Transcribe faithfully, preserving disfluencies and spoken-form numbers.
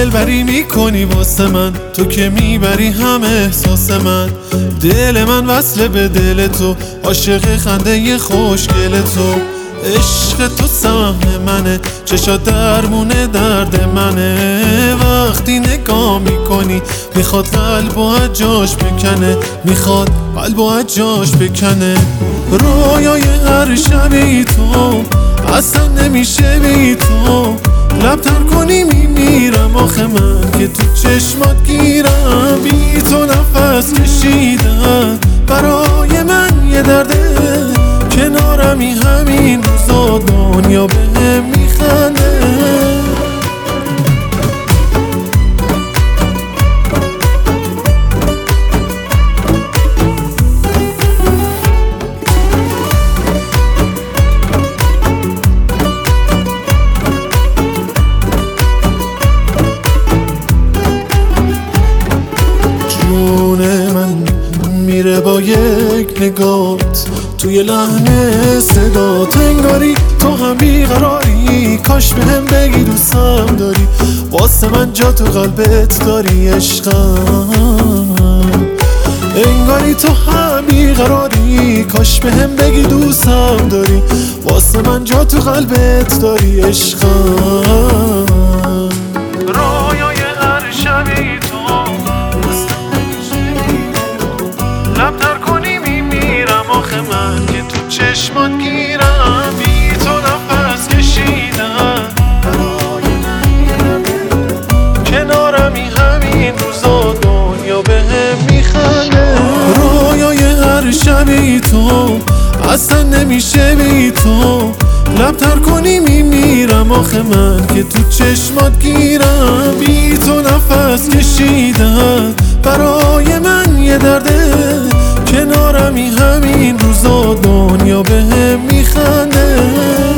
دلبری میکنی واسه من، تو که میبری هم احساس من. دل من وصله به دل تو، عاشق خنده خوشگل تو. عشق تو سهم منه، چشات درمونه درد منه. وقتی نگاه میکنی میخواد قلب و جاش بکنه، میخواد قلب و جاش بکنه. رویای هر شبی تو، اصلا نمیشه بی تو. لبتر کنی میمیرم آخه من که تو چشمات گیرم. بی تو نفس کشیدن برای من یه درده، کنارمی همین روزا دنیا بهم میخنده. جون من میره با یک نگات، توی لحن صدات انگاری تو هم بیقراری. کاش بهم بگی دوستم داری، واسه من جا تو قلبت داری عشقم. انگاری تو هم بیقراری، کاش بهم بگی دوستم داری، واسه من جا تو قلبت داری عشقم. رویای هر شبی تو، لبتر کنی میمیرم آخه من که تو چشمات گیرم. بی تو نفس کشیدن کنارمی همین روزا دنیا بهم میخنده. رویای هر شبی تو، اصلا نمیشه بی تو. لبتر کنی میمیرم آخه من که تو چشمات گیرم. بی تو نفس کشیدن برای من یه درده، کنارمی همین روزا دنیا بهم میخنده.